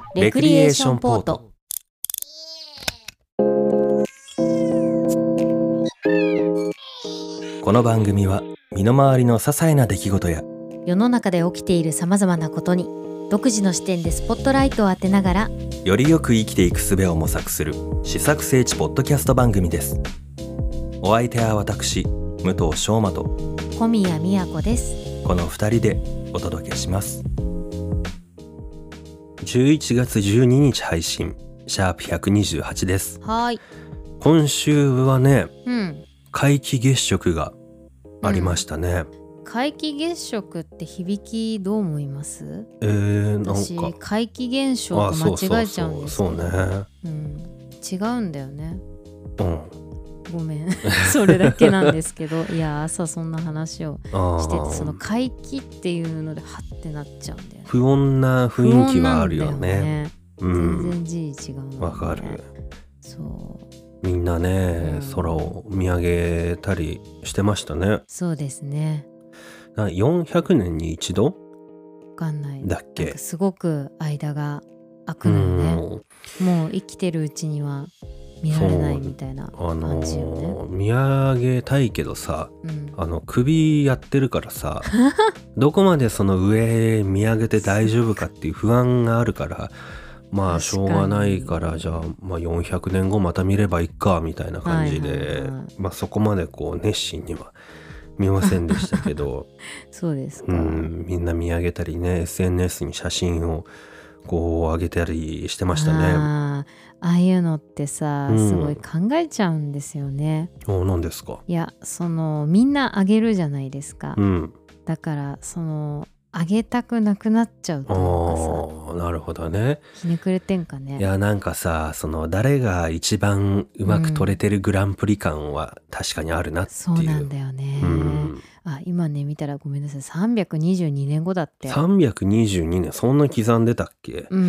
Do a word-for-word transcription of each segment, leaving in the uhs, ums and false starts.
レクリエーションポート。 この番組は身の回りの些細な出来事や世の中で起きているさまざまなことに独自の視点でスポットライトを当てながらよりよく生きていく術を模索する試作聖地ポッドキャスト番組です。お相手は私武藤翔馬と小宮宮子です。 このふたりでお届けします。じゅういちがつじゅうににち配信シャープひゃくにじゅうはちです。 はい。 今週はね、 うん、 皆既月食がありましたね、 うん、皆既月食って響きどう思います？ えー、なんか私皆既現象と間違えちゃうんですけど、 そうそうそうそうね、 うん、違うんだよね。 うんごめんそれだけなんですけどいや朝そんな話をしてて、その皆既っていうのでハッてなっちゃうんだよね。 不穏な雰囲気はあるよね。 うん、全然字違うの、ね、 わかる。 そうみんなね、 うん、 空を見上げたりしてましたね。 そうですね。 よんひゃくねんに一度わかんないだっけ。 なんかすごく間が空くのよね。もう生きてるうちには見られないみたいな感じよね。 あのー、見上げたいけどさ、うん、あの首やってるからさどこまでその上見上げて大丈夫かっていう不安があるからまあしょうがないからじゃあ、まあ、よんひゃくねんごまた見ればいいかみたいな感じで、はいはいはい、まあ、そこまでこう熱心には見ませんでしたけどそうですか、 うん、みんな見上げたりね エスエヌエス に写真をこう上げたりしてましたね。 あああいうのってさ、うん、すごい考えちゃうんですよね。 お、何ですか？ いやそのみんなあげるじゃないですか、うん、だからそのあげたくなくなっちゃうというかさ。 あ、なるほどね。 ひねくれてんかね。 いやなんかさ、その誰が一番うまく撮れてるグランプリ感は確かにあるなっていう、 そうなんだよね、うん、あ今ね見たらごめんなさいさんびゃくにじゅうにねんごだって。 さんびゃくにじゅうにねんそんな刻んでたっけ？ うん、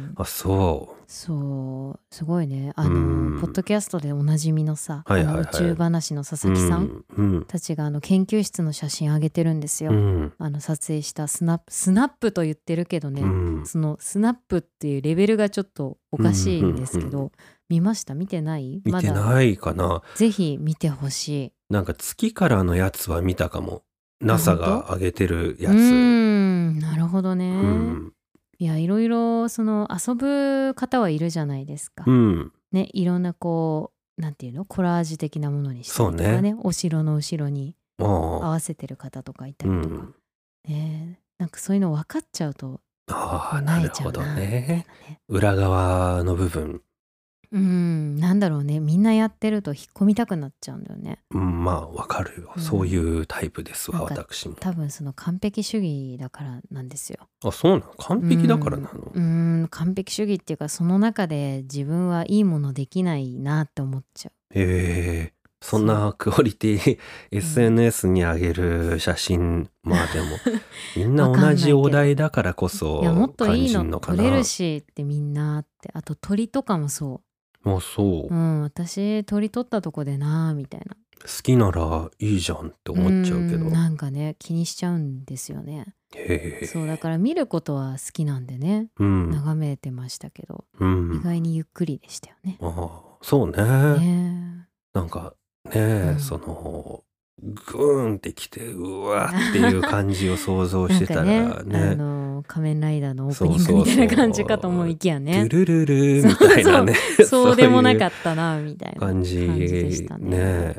あそうそうすごいね。あの、うん、ポッドキャストでおなじみのさ、 はいはいはい、 あの宇宙話の佐々木さん、うん、たちがあの研究室の写真上げてるんですよ、うん、あの撮影したスナップスナップと言ってるけどね、うん、そのスナップっていうレベルがちょっとおかしいんですけど、うんうんうん、見ました？見てない？ 見てないかな。 ぜひ見てほしい。 なんか月からのやつは見たかも。 ナサ が上げてるやつ。 うーんなるほどね、 うん、 いやいろいろその遊ぶ方はいるじゃないですか、 うんね、いろんなこうなんていうのコラージュ的なものにしたりとか ね, ねお城の後ろに合わせてる方とかいたりとか、うんね、なんかそういうの分かっちゃうとあなるほど ね, ね裏側の部分うんなんだろうねみんなやってると引っ込みたくなっちゃうんだよね、 うん、まあわかるよ、うん、そういうタイプですわ私も。 多分その完璧主義だからなんですよ。 あそうなの？完璧だからなの？ うん、うん完璧主義っていうかその中で自分はいいものできないなって思っちゃう。 へえそんなクオリティ エスエヌエス に上げる写真、うん、まあでもみんな同じお題だからこそいやもっといいの撮れるしってみんなって。あと鳥とかもそう。 あそう、 うん、私鳥撮ったとこでなみたいな。 好きならいいじゃんって思っちゃうけど、 うんなんかね気にしちゃうんですよね。 へえそうだから見ることは好きなんでね、うん、眺めてましたけど、うん、意外にゆっくりでしたよね。 ああそうねねなんかね、うん、そのグーンってきてうわっていう感じを想像してたら ね, ねあの仮面ライダーのオープニングみたいな感じかと思いきやね。 ドゥルルルみたいなねそうそうそうでもなかったなみたいな感じでしたね。 ね、うん、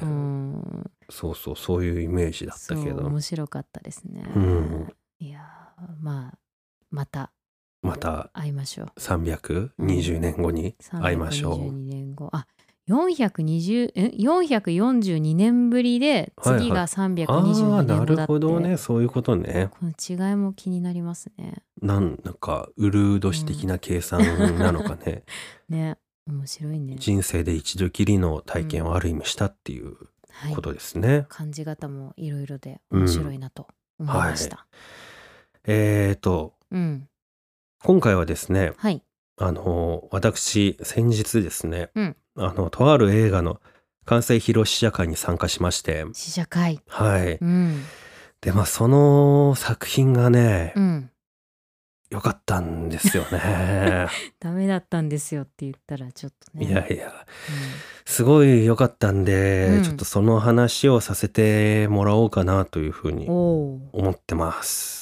そうそうそういうイメージだったけど面白かったですね、うん、いやまあまたまた会いましょう。 さんびゃくにじゅうねんごに会いましょう。 さんびゃくにじゅうにねんごあよんひゃくにじゅうえよんひゃくよんじゅうにねんぶりで次がさんびゃくにじゅうにねんごだって、 はいはい、あなるほどねそういうことね。 この違いも気になりますね。 なんかウルー年的な計算なのかね、 うん、ね面白いね。 人生で一度きりの体験をある意味したっていうことですね、 はい、感じ方もいろいろで面白いなと思いました、うんはい、 えーと、うん、今回はですね、はい、あの私先日ですね、うん、あのとある映画の完成披露試写会に参加しまして。 試写会はい、うん、でまあその作品がね、うん、 よかったんですよね。 ダメだったんですよって言ったらちょっとね。 いやいや、すごい良かったんで、 うんちょっとその話をさせてもらおうかなというふうにおー思ってます。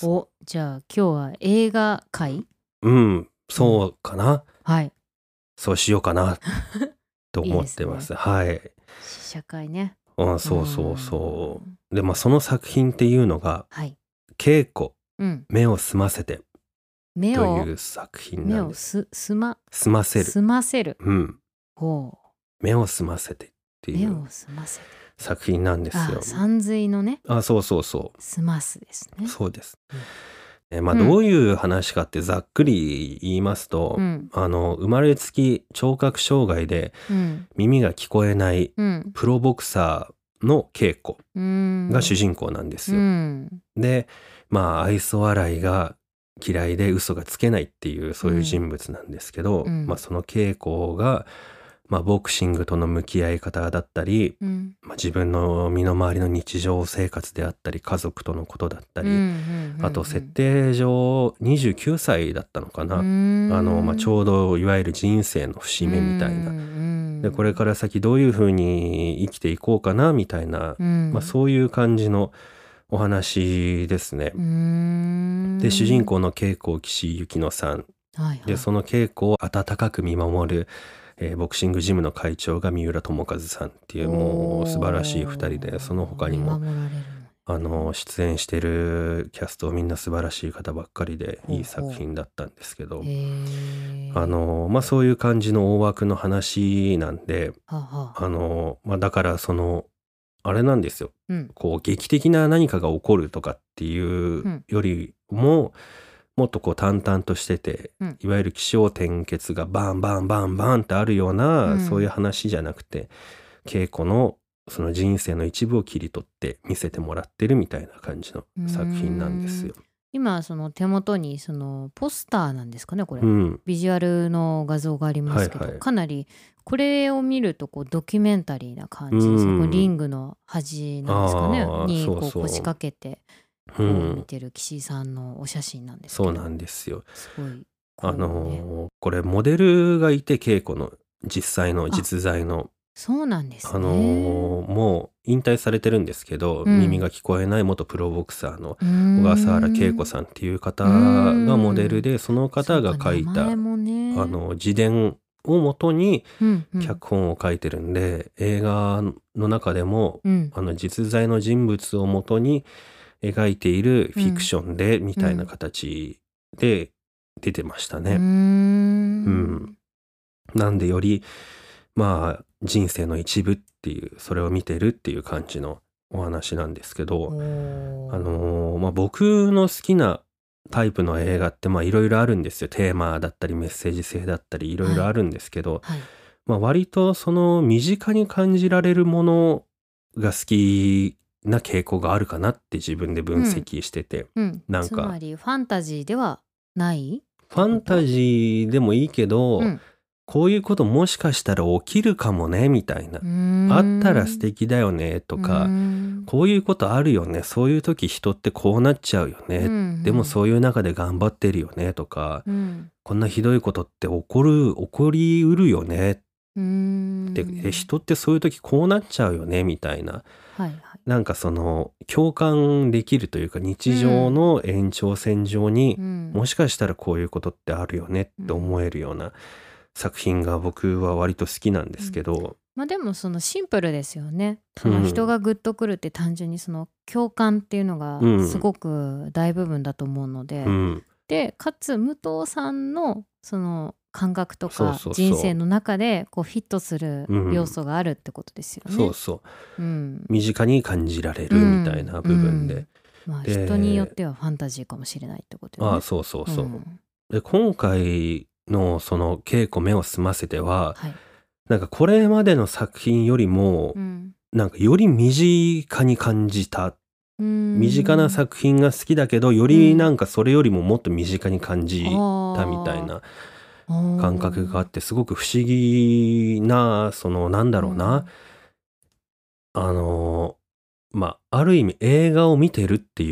お、じゃあ今日は映画会うん、そうかな。 はい。 そうしようかなと思ってます。はい。 試写会ね。 うん、そうそうそう。で、まあその作品っていうのが、 はい。 稽古、 うん。 目を澄ませて目をという作品目をなんです。 すすま澄ませる。 澄ませる。 うん。 ほ目を澄ませてってう。目いうを澄ませて。 作品なんですよあ、。山水のね。 あ、そうそうそ澄ますですう。 ね。 そうです。 うんえまあうんどういう話かってざっくり言いますと、 うんあの生まれつき聴覚障害でうん耳が聞こえないうんプロボクサーの稽古うんが主人公なんですうよ。 んで、まあ愛想笑いが嫌いで嘘がつけないっていうそういう人物なんですけど、 うんまあその稽古が、まあ、ボクシングとの向き合い方だったり、 うんまあ、自分の身の回りの日常生活であったり家族とのことだったり、 うんあと設定上にじゅうきゅうさいだったのかな、 うんあのまあ、ちょうどいわゆる人生の節目みたいな、 うんでこれから先どういうふうに生きていこうかなみたいな、 うんまあ、そういう感じのお話ですね。 うんで主人公の稽古岸由紀乃さんはいはいでその稽古を温かく見守る、えーボクシングジムの会長が三浦友和さんっていうもう素晴らしいふたりで、その他にも見守られるのあの出演してるキャストみんな素晴らしい方ばっかりでほうほういい作品だったんですけど、 へえあのまあそういう感じの大枠の話なんで、 はあはああのまあだからそのあれなんですよ、 うんこう劇的な何かが起こるとかっていうよりも、もっとこう淡々としてて、 うんいわゆる起承転結がバンバンバンバンってあるような、 うんそういう話じゃなくて、稽古のその人生の一部を切り取って見せてもらってるみたいな感じの作品なんですよ。 今その手元にそのポスターなんですかねこれ、 うん、 ビジュアルの画像がありますけど、 はいはいかなりこれを見るとこうドキュメンタリーな感じうんですね、こうリングの端なんですかねあーにこうそうそう腰掛けてうこう見ん、 てる岸井さんのお写真なんですけど、 そうなんですよ。 すごいこうあねのーこれモデルがいて稽古の実際の実在のそうなんですね、 あのーもう引退されてるんですけど、 うん耳が聞こえない元プロボクサーのうーん小笠原恵子さんっていう方がモデルで、その方が書いそうかた名前もねあの自伝をもとにうんうん脚本を書いてるんで、映画の中でもうんあの実在の人物をもとに描いているフィクションでみたいな形で出てましたうーね。 んうんなんでよりまあ人生の一部っていうそれを見てるっていう感じのお話なんですけど、 おーあのーまあ、僕の好きなタイプの映画ってまあいろいろあるんですよ。テーマだったりメッセージ性だったりいろいろあるんですけど、 はいまあ、割とその身近に感じられるものが好きな傾向があるかなって自分で分析してて、 うん、 なんかつまりファンタジーではないファンタジーでもいいけど、 うんこういうこともしかしたら起きるかもねみたいな、あったら素敵だよねとか、こういうことあるよね、そういう時人ってこうなっちゃうよね、でもそういう中で頑張ってるよねとか、 うんこんなひどいことって起こる起こりうるよねうんって、え人ってそういう時こうなっちゃうよねみたいな、 はいはいなんかその共感できるというか日常の延長線上に、 うんもしかしたらこういうことってあるよねって思えるような作品が僕は割と好きなんですけど、 まあでもそのシンプルですよね。その人がグッとくるって単純にその共感っていうのがうんすごく大部分だと思うので、 うん、 でかつ武藤さんのその感覚とかそうそうそう人生の中でこうフィットするうん要素があるってことですよね。 そうそううん、 身近に感じられるみたいな部分で、 うんまあで人によってはファンタジーかもしれないってことよね。 ああそうそうそう、 んで今回のその稽古目を澄ませては、 はいなんかこれまでの作品よりも、 うんなんかより身近に感じた、 うん身近な作品が好きだけどよりなんかそれよりももっと身近に感じたみたいな感覚があってすごく不思議な、そのなんだろうな、あのまあある意味映画を見てるっていう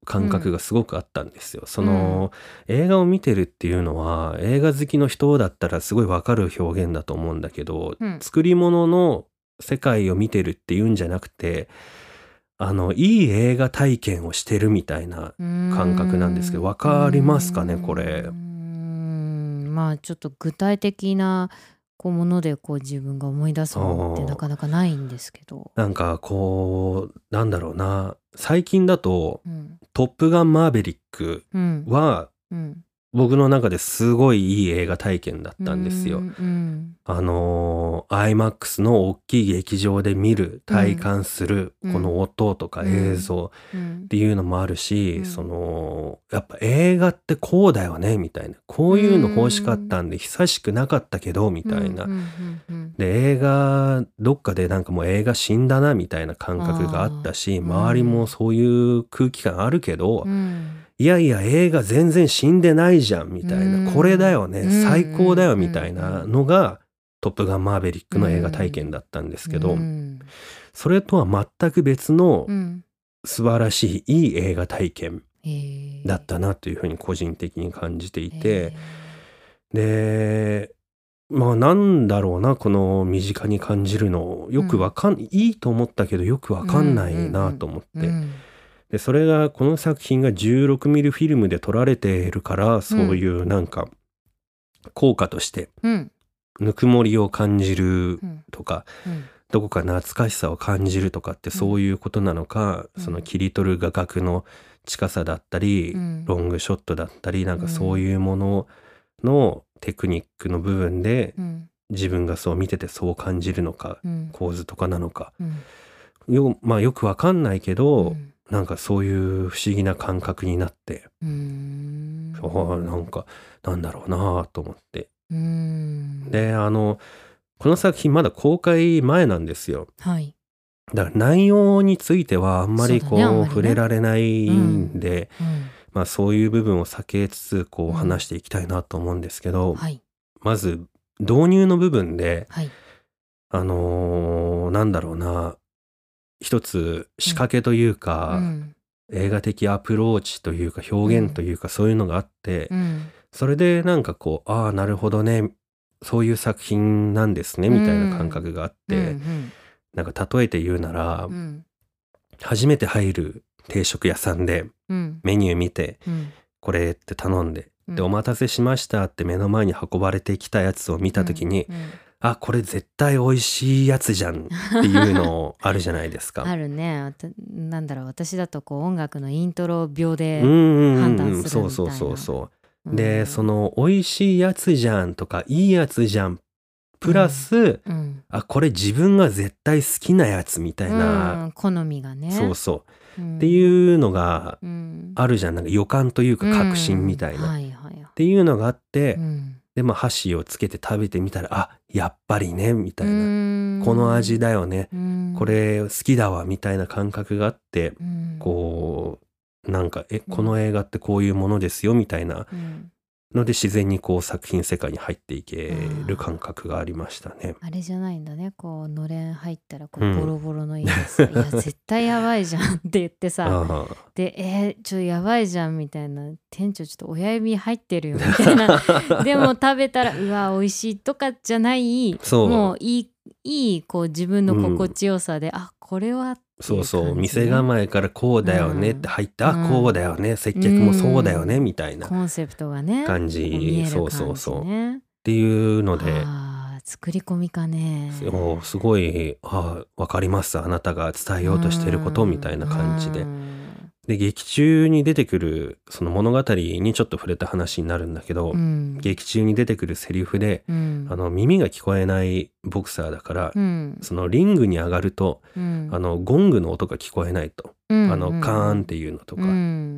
感覚がすごくあったんですよ。その、うん、映画を見てるっていうのは映画好きの人だったらすごいわかる表現だと思うんだけど、うん、作り物の世界を見てるっていうんじゃなくて、あのいい映画体験をしてるみたいな感覚なんですけど、わかりますかねこれ。 うーん、まあちょっと具体的なこうものでこう自分が思い出すものってなかなかないんですけど、 なんかこうなんだろうな、最近だと、 うんトップガンマーヴェリックは、 うんうん僕の中ですごいいい映画体験だったんですよ。 うんうんあのー、アイマックス の大きい劇場で見る、体感する、この音とか映像っていうのもあるし、うん、その、やっぱ映画ってこうだよね、みたいな。こういうの欲しかったんで久しくなかったけど、みたいな。で、映画、どっかでなんかもう映画死んだな、みたいな感覚があったし、周りもそういう空気感あるけど、うんいやいや映画全然死んでないじゃんみたいな、これだよね、最高だよみたいなのがトップガンマーヴェリックの映画体験だったんですけど、それとは全く別の素晴らしいいい映画体験だったなというふうに個人的に感じていて、でまあなんだろうな、この身近に感じるのよくわかん、いいと思ったけどよくわかんないなと思って、でそれがこの作品がじゅうろくミリフィルムで撮られているから、そういうなんか効果としてぬくもりを感じるとか、どこか懐かしさを感じるとかってそういうことなのか、その切り取る画角の近さだったり、ロングショットだったり、なんかそういうもののテクニックの部分で自分がそう見ててそう感じるのか、構図とかなのか、よまあよくわかんないけど、なんかそういう不思議な感覚になって、うーんあなんかなんだろうなと思って、うーんであのこの作品まだ公開前なんですよ。 はい。 だから内容についてはあんまりこう、ねね、触れられないんで、うんうん、まあそういう部分を避けつつこう話していきたいなと思うんですけど、うんはい、まず導入の部分で、はい、あのー、なんだろうな、一つ仕掛けというか、うん、映画的アプローチというか表現というか、そういうのがあって、うん、それでなんかこう、ああなるほどね、そういう作品なんですねみたいな感覚があって、うんうん、なんか例えて言うなら、うん、初めて入る定食屋さんでメニュー見て、うん、これって頼んで、でお待たせしましたって目の前に運ばれてきたやつを見た時に、うんうんあ、これ絶対美味しいやつじゃんっていうのあるじゃないですか。 あるね。なんだろう、私だとこう音楽のイントロ秒で判断するみたいな。うんそうそうそうそう。で、その美味しいやつじゃんとかいいやつじゃんプラス、うんうん、あ、これ自分が絶対好きなやつみたいな、 うん、好みがね。 そうそう、うん、っていうのがあるじゃん。なんか予感というか確信みたいな、うんはいはい、っていうのがあって。うんでまあ箸をつけて食べてみたらあやっぱりねみたいなこの味だよねこれ好きだわみたいな感覚があってこうなんかえこの映画ってこういうものですよみたいなので自然にこう作品世界に入っていける感覚がありましたね。 あれじゃないんだね、こうのれん入ったらこうボロボロの家でさ、うん、いや絶対やばいじゃんって言ってさでえー、ちょっとやばいじゃんみたいな、店長ちょっと親指入ってるよみたいなでも食べたらうわ美味しいとかじゃないもういいいいこう自分の心地よさで、うん、あこれはそうそう店構えからこうだよねって入って、うん、あこうだよね接客もそうだよね、うん、みたいなコンセプトがね感じ、 ね、 そうそうそうっていうのであ作り込みかねすごいあ分かりますあなたが伝えようとしてることみたいな感じで。で劇中に出てくるその物語にちょっと触れた話になるんだけど、うん、劇中に出てくるセリフで、うん、あの耳が聞こえないボクサーだから、うん、そのリングに上がると、うん、あのゴングの音が聞こえないと、うん、あのカーンっていうのとか、うん、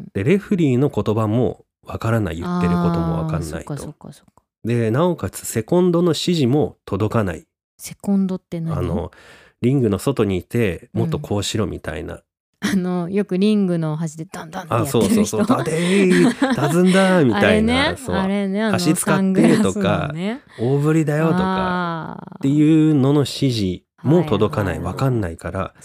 でレフリーの言葉もわからない言ってることもわかんないと。でなおかつセコンドの指示も届かない。 セコンドって何？ あのリングの外にいてもっとこうしろみたいな、 あのよくリングの端でダンダンってやってる人、あそうそうそう、でー立つんだみたいな、 あれね、 そうあれね、あの足使ってとか、ね、大振りだよとかっていうのの指示も届かない、分かんないから、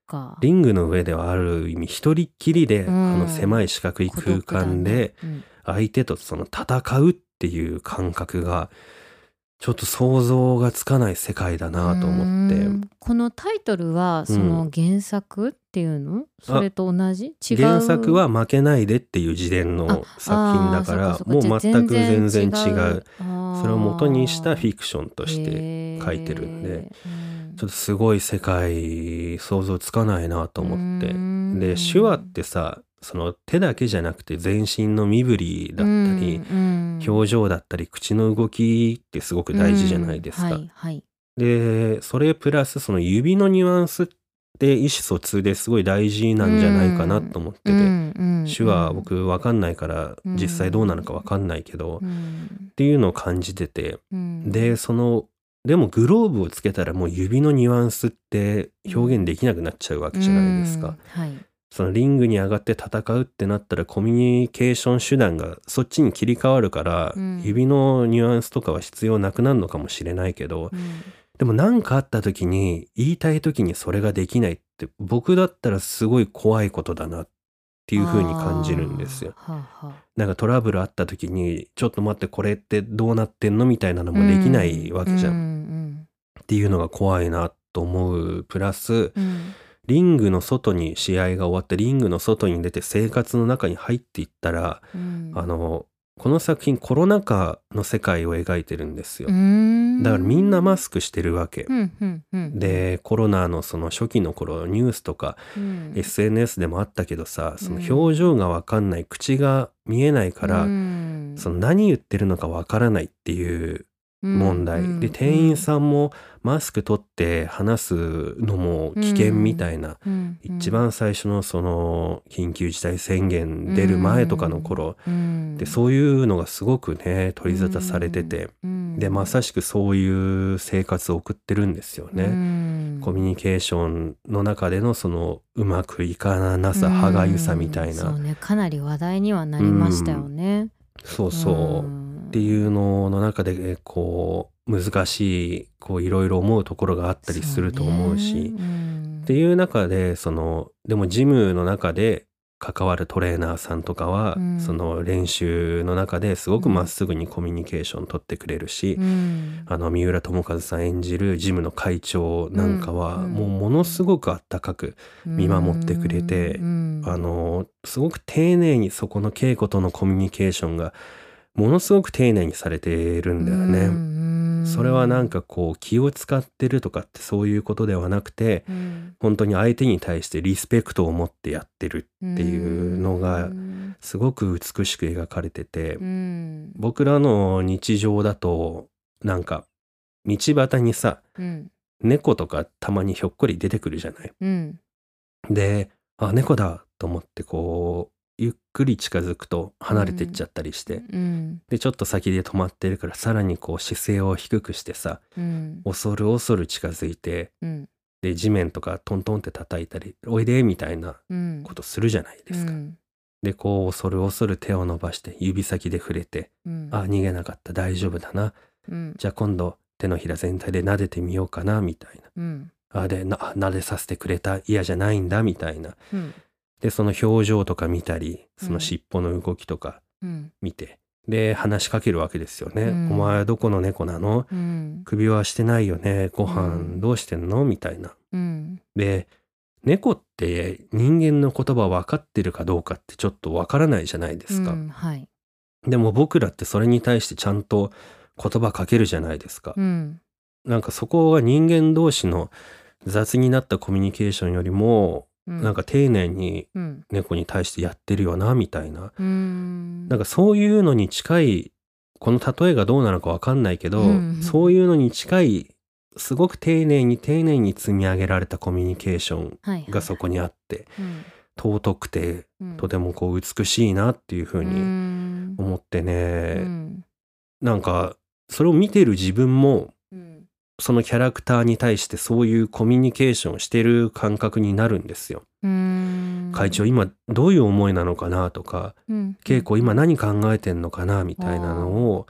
か。 リングの上ではある意味一人っきりで、 うんあの狭い四角い空間で孤独だね相手とその戦うっていう感覚がちょっと想像がつかない世界だなと思って。 うんこのタイトルはその原作っていうの、それと同じ違う。 原作は負けないでっていう自伝の作品だからああーそうかそうかもう全くじゃあ全然違全然違うう。それを元にしたフィクションとして書いてるんで、 へーちょっとすごい世界想像つかないなと思って。 うんで手話ってさ、その手だけじゃなくて全身の身振りだったり、 うん表情だったり口の動きってすごく大事じゃないですか。 うんはいはいでそれプラスその指のニュアンスって意思疎通ですごい大事なんじゃないかなと思ってて、 うんうん手話僕わかんないからうん実際どうなのかわかんないけど、 うんっていうのを感じてて、 うんでそのでもグローブをつけたらもう指のニュアンスって表現できなくなっちゃうわけじゃないですか。 うんはいそのリングに上がって戦うってなったらコミュニケーション手段がそっちに切り替わるから、 うん指のニュアンスとかは必要なくなるのかもしれないけど、 うんでも何かあった時に言いたい時にそれができないって僕だったらすごい怖いことだなっていう風に感じるんですよ。 あーはあはあなんかトラブルあった時にちょっと待ってこれってどうなってんのみたいなのもできないわけじゃん、 うんっていうのが怖いなと思う。プラスうんうんリングの外に試合が終わってリングの外に出て生活の中に入っていったら、 うんあのこの作品コロナ禍の世界を描いてるんですよ。 うんだからみんなマスクしてるわけ。 うんうんうんでコロナのその初期の頃ニュースとかうんエスエヌエス でもあったけどさ、その表情がわかんない、口が見えないから、 うんその何言ってるのかわからないっていう問題、 うんで店員さんもマスク取って話すのも危険みたいな、 うん一番最初のその緊急事態宣言出る前とかの頃、 うんでそういうのがすごくね取り沙汰されてて、 うんでまさしくそういう生活を送ってるんですよね。 うんコミュニケーションの中でのそのうまくいかなさ、歯がゆさみたいな、 うんそうね、かなり話題にはなりましたよね。 そうそう、 んっていうのの中でこう難しいこういろいろ思うところがあったりすると思うし、 そうねうんっていう中でそのでもジムの中で関わるトレーナーさんとかは、 うんその練習の中ですごくまっすぐにコミュニケーション取ってくれるし、 うんあの三浦友和さん演じるジムの会長なんかは、 うんもうものすごくあったかく見守ってくれて、 うんあのすごく丁寧にそこの稽古とのコミュニケーションがものすごく丁寧にされてるんだよね。 うんそれはなんかこう気を使ってるとかってそういうことではなくて、 うん本当に相手に対してリスペクトを持ってやってるっていうのがうんすごく美しく描かれてて、 うん僕らの日常だとなんか道端にさうん猫とかたまにひょっこり出てくるじゃない。 うんで、あ、猫だと思ってこうゆっくり近づくと離れてっちゃったりして、 うんでちょっと先で止まってるからさらにこう姿勢を低くしてさ、 うん恐る恐る近づいて、 うんで地面とかトントンって叩いたりおいでみたいなうんことするじゃないですか。 うんでこう恐る恐る手を伸ばして指先で触れて、 うんあ、逃げなかった、大丈夫だな、 うんじゃあ今度手のひら全体で撫でてみようかなみたいうんな、あでな撫でさせてくれた、嫌じゃないんだみたいな。 うんでその表情とか見たりその尻尾の動きとかうん見て、で話しかけるわけですよね。 うんお前どこの猫なの、 うん首輪してないよね、ごう飯んどうしてんのみたいな。 うんで猫って人間の言葉分かってるかどうかってちょっと分からないじゃないですか、 うんはいでも僕らってそれに対してちゃんと言葉かけるじゃないですか、 うんなんかそこは人間同士の雑になったコミュニケーションよりも、 うんなんか丁寧にうん猫に対してやってるよなみたいな、 うんなんかそういうのに近い、この例えがどうなのか分かんないけど、 うんそういうのに近いすごく丁寧に丁寧に積み上げられたコミュニケーションはいはいがそこにあって、 うん尊くてうんとてもこう美しいなっていう風うにん思ってね、 うんなんかそれを見てる自分もうんそのキャラクターに対してそういうコミュニケーションをしてる感覚になるんですよ。 うん会長今どういう思いなのかなとか、 うん稽古今何考えてんのかなみたいなのを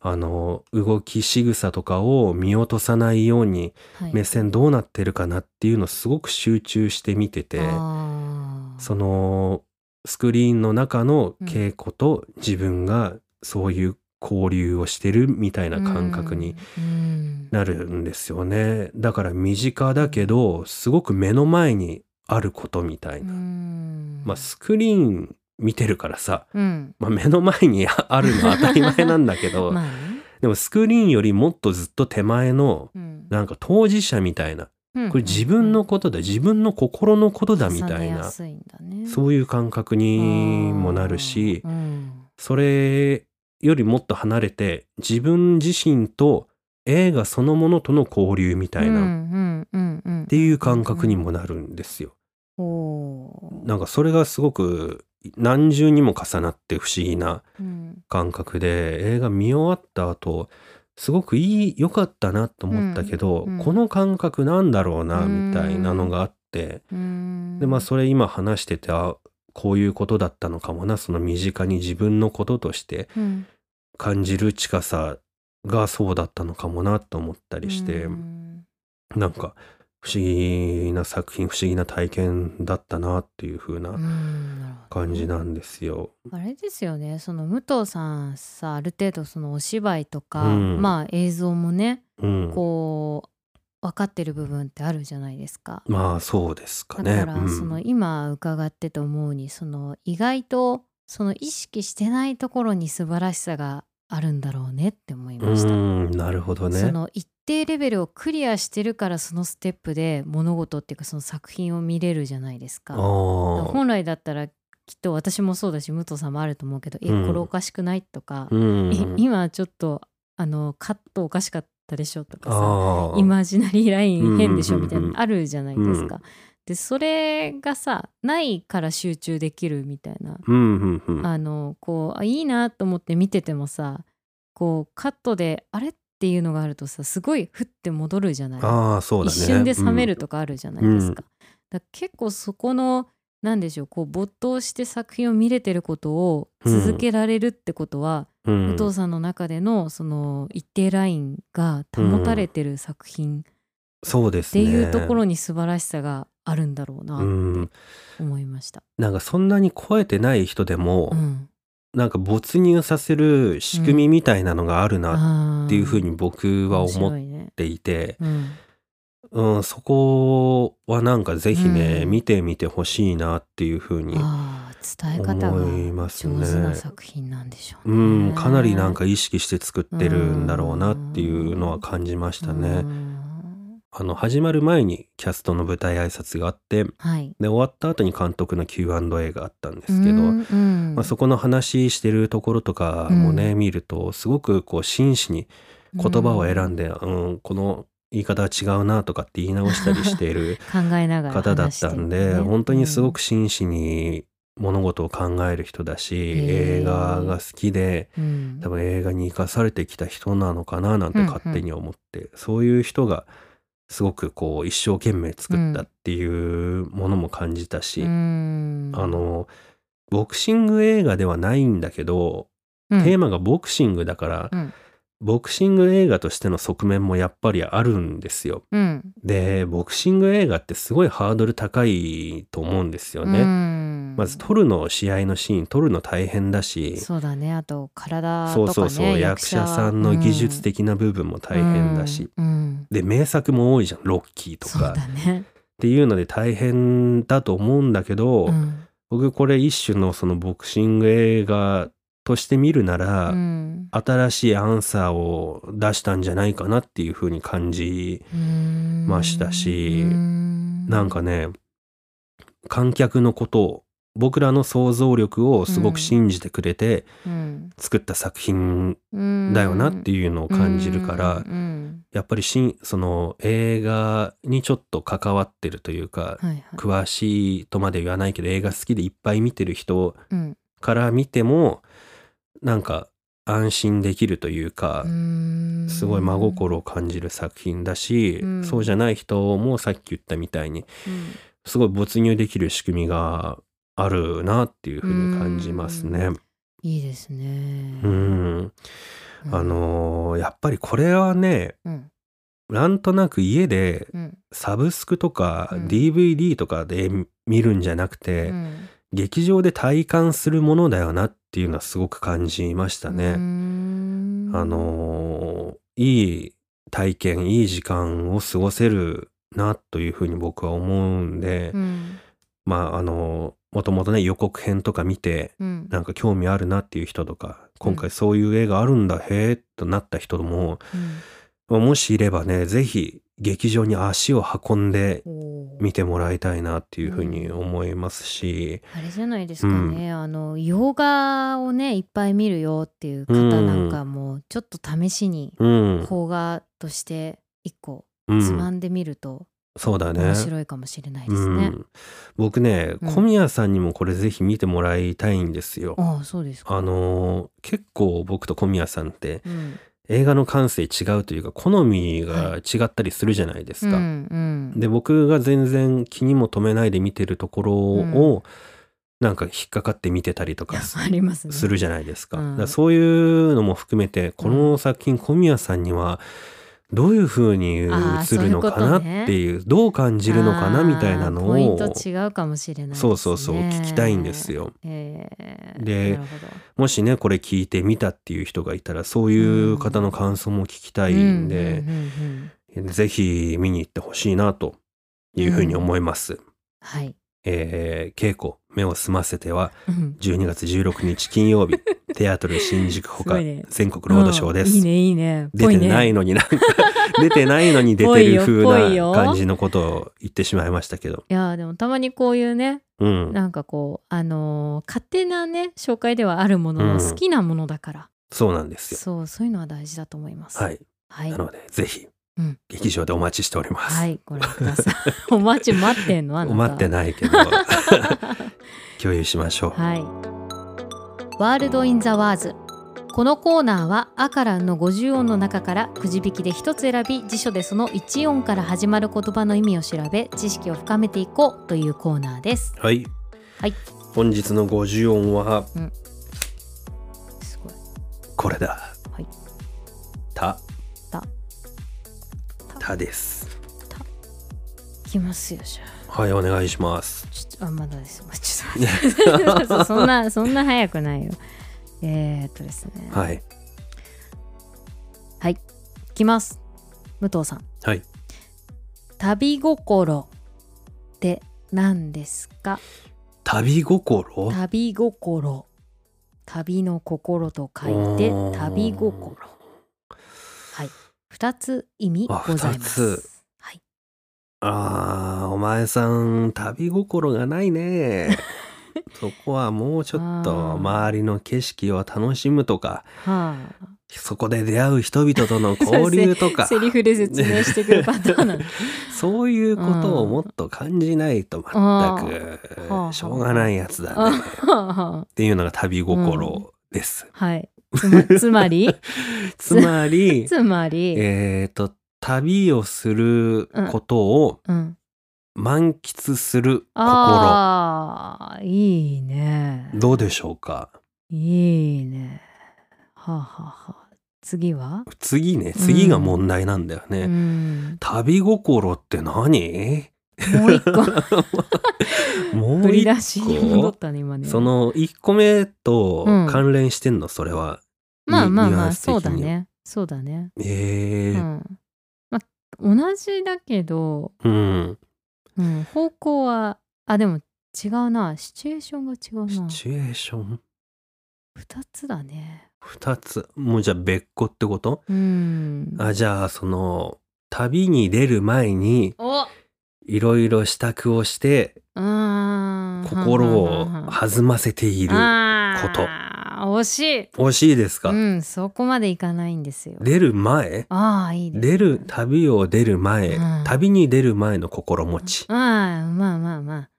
あの動き仕草とかを見落とさないようにはい目線どうなってるかなっていうのをすごく集中して見てて、 あそのスクリーンの中のうん稽古と自分がそういう交流をしてるみたいな感覚にうんなるんですよね。だから身近だけどすごく目の前にあることみたいうんな。 うんまあスクリーン見てるからさ、 うんまあ、目の前にあるのは当たり前なんだけど、 まあねでもスクリーンよりもっとずっと手前のうんなんか当事者みたいな、 うんこれ自分のことだ、自分の心のことだみた重ねいな、 やすいんだねそういう感覚にもなるしあー、うんそれよりもっと離れて自分自身と映画そのものとの交流みたいなっうんうんうんていう感覚にもなるんですよ。 おーなんかそれがすごく何重にも重なって不思議なうん感覚で、映画見終わった後すごくいい良かったなと思ったけど、 うんうんこの感覚なんだろうなうんみたいなのがあって、 うんでまあそれ今話してて、あこういうことだったのかもな、その身近に自分のこととしてうん感じる近さがそうだったのかもなと思ったりして、 うんなんか不思議な作品、不思議な体験だったなっていう風うなんなるほどね感じなんですよ。 あれですよね、その武藤さんさ、ある程度そのお芝居とか、 うんまあ映像もね、 うん、 こう分かってる部分ってあるじゃないですか。 まあそうですかね。 だから、 うんその今伺ってて思うに、その意外とその意識してないところに素晴らしさがあるんだろうねって思いうました。 ん、なるほどね。 その一定レベルをクリアしてるからそのステップで物事っていうかその作品を見れるじゃないですか。 ああ、 本来だったらきっと私もそうだし武藤さんもあると思うけど、 うんえこれおかしくないとか、 うん、 い今ちょっとあのカットおかしかったでしょとかさ、 ああ、 イマジナリーライン変でしょみたいうんうんうんなあるじゃないですか。でそれがさないから集中できるみたいな、 うんうんうん、 あのこうあいいなと思って見ててもさ、こうカットであれっていうのがあるとさ、すごいふって戻るじゃない。 ああそうだね。 一瞬で冷めるとかあるじゃないですか。だから結構そこのなんでしょう、こう没頭して作品を見れてることを続けられるってことは、 うん、 武藤さんの中でのその一定ラインが保たれてる作品そうですね。 っていうところに素晴らしさがあるんだろうなうっん、 て思いました。 なんかそんなに超えてない人でも、 うんなんか没入させる仕組みみたいなのがあるなっていうふうに僕は思っ面白いね。 ていて、 うんうん、そこはなんかぜひね、 うん見てみてほしいなっていうふうに、 ああ伝え方が思います上ね手な作品なんでしょううね。 ん、かなりなんか意識して作ってるんだろうなっていうのは感じましたうね。 んあの始まる前にキャストの舞台挨拶があって、 はい。 で終わった後に監督の キューアンドエー があったんですけど、 うんうんまあ、そこの話してるところとかもね、 う見るとすごくこう真摯に言葉を選んで、うんこの言い方は違うなとかって言い直したりしている考えながら方だっ話してるたんで、 ね本当にすごく真摯に物事を考える人だし、 へー映画が好きでうん多分映画に生かされてきた人なのかななんて勝手に思って、そういう人がすごくこう一生懸命作ったっていうものも感じたし、 うんあのボクシング映画ではないんだけど、 うんテーマがボクシングだから、 うんボクシング映画としての側面もやっぱりあるんですよ。 うんでボクシング映画ってすごいハードル高いと思うんですよね。 うんまず撮るの試合のシーン撮るの大変だし、 そうだね、あと体そうとかね、 そうそう、役者さんの技術的な部分も大変だし、 うんうんで名作も多いじゃん、ロッキーとそうかだね、 っていうので大変だと思うんだけど、 うん僕これ一種のそのボクシング映画として見るなら、 うん新しいアンサーを出したんじゃないかなっていう風に感じましたし、 うんなんかね、観客のことを、僕らの想像力をすごく信じてくれてうん作った作品だよなっていうのを感じるから、 うんうんやっぱりしんその映画にちょっと関わってるというか、 はいはい詳しいとまで言わないけど映画好きでいっぱい見てる人うんから見てもなんか安心できるというか、 うんすごい真心を感じる作品だし、 うんそうじゃない人もさっき言ったみたいにうんすごい没入できる仕組みがあるなっていうふうに感じますね。 いいですね。 うん。 あのーやっぱりこれはね、 うん。 なんとなく家でうん。 サブスクとかうんディーブイディー とかで見るんじゃなくうて、 ん。 劇場で体感するものだよなっていうのはすごく感じましたうーね。 ん。 あのーいい体験、いい時間を過ごせるなというふうに僕は思うんで、 うん。 まああのーもともとね予告編とか見て、 うん。 なんか興味あるなっていう人とか、 うん今回そういう映画あるんだ、へえとなった人も、 うん。 もしいればね、ぜひ劇場に足を運んでおー見てもらいたいなっていうふうに思いますし、 あれじゃないですかね、あの洋画をねいっぱい見るよっていう方なんかもちょっと試しにうん、 邦画として一個うん、 つまんでみるとそうだね。 面白いかもしれないでうすね。 ん、僕ね、 うん小宮さんにもこれぜひ見てもらいたいんですよ。 ああそうですか。 あのー結構僕と小宮さんってうん映画の感性違うというか好みが違ったりするじゃないですうんか。 うんで僕が全然気にも留めないで見てるところを、なんか引っかかって見てたりとかすありますね。 するじゃないですか。 うんだからそういうのも含めてこの作品小宮さんにはどういう風に映るのかなっていう、どう感じるのかなみたいなのをポイント違うかもしれないですね。 そうそうそう聞きたいんですよ。 えーでなるほどもしねこれ聞いてみたっていう人がいたらそういう方の感想も聞きたいんで、 うんうんうんぜひ見に行ってほしいなというふうに思います。 はいえー稽古目を澄ませてはうんじゅうにがつじゅうろくにち金曜日テアトル新宿ほかすごいね全国ロードショーです。 うんいいねいいね。 出てないのになんか出てないのに出てる風ぽいよぽいよな感じのことを言ってしまいましたけど、 いやーでもたまにこういうねうん、 なんかこうあのー勝手なね紹介ではあるものうんの好きなものだから、 そうなんですよ。 そうそういうのは大事だと思います。 はい。 はいなのでぜひうん劇場でお待ちしております。 はいご覧ください。お待ち待ってんのあなた。 待ってないけど共有しましょう。 はい。ワールドインザワーズ。このコーナーはアカランのごじゅう音の中からくじ引きで一つ選び、辞書でそのいち音から始まる言葉の意味を調べ、知識を深めていこうというコーナーです。 はい。 はい。 本日のごじゅう音は、 うん、すごい。 これだ。 はい。 た。 た。 たです。 た。いきますよじゃあ。 はい、お願いします。 ちょっとあまだです。ちょっと待ってそんなそんな早くないよ。えー、っとですね。 はい。 はい。いきます。武藤さん。 はい。 旅心って何ですか？ 旅心？ 旅心。旅の心と書いて旅心。はい。二つ意味ございます。はい。 あー、お前さん旅心がないね。そこはもうちょっと周りの景色を楽しむとか、はあ、そこで出会う人々との交流とかセリフで説明してくるパターンなんそういうことをもっと感じないと全くしょうがないやつだねっていうのが旅心です、うん、 はいつま、つまりつまりつまりえっと旅をすることを、うんうん満喫する心。 ああ、いいね。 どうでしょうか。 いいね。はあ、はあはあ、次は？ 次ね、次が問題なんだよね。うん、旅心って何？ もう一個。 もう一個。 振り出しに戻ったね今ね。 その一個目と関連してんの、それは。 まあまあまあ、そうだね。そうだね。 ええー。 うん。まあ同じだけど。 うん。 うん、方向はあでも違うなシチュエーションが違うなシチュエーション二つだね二つもうじゃあ別個ってこと？ うんあじゃあその旅に出る前にいろいろ支度をして心を弾ませていること。 惜しい惜しいですか？ うんそこまでいかないんですよ。 出る前？ ああいいです、ね、 出る旅を出る前、うん、旅に出る前の心持ち。 ああまあまあまあ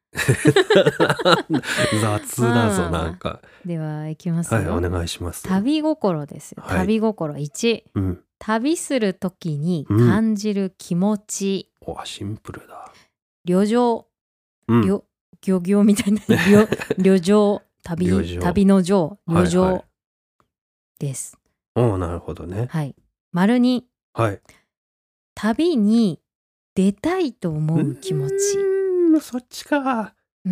雑だぞなんか。 ではいきますよ。 はいお願いします。 旅心ですよ。はい、旅心いち、うん、旅するときに感じる気持ち。 うん、おシンプルだ。 旅情、うん、旅漁業みたいな旅旅情旅旅の情旅情です、 おー、なるほどね。 はい。丸に、 はい。 旅に出たいと思う気持ち。 うーん、そっちか。 うん。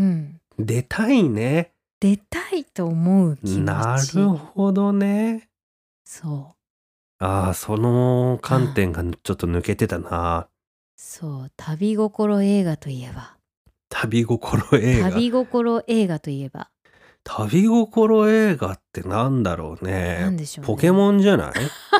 出たいね。 出たいと思う気持ち。 なるほどね。 そう。 ああ、その観点がちょっと抜けてたな。 そう、旅心映画といえば。 旅心映画。 旅心映画といえば。 旅心映画ってなんだろうね。 なんでしょうね。 ポケモンじゃない？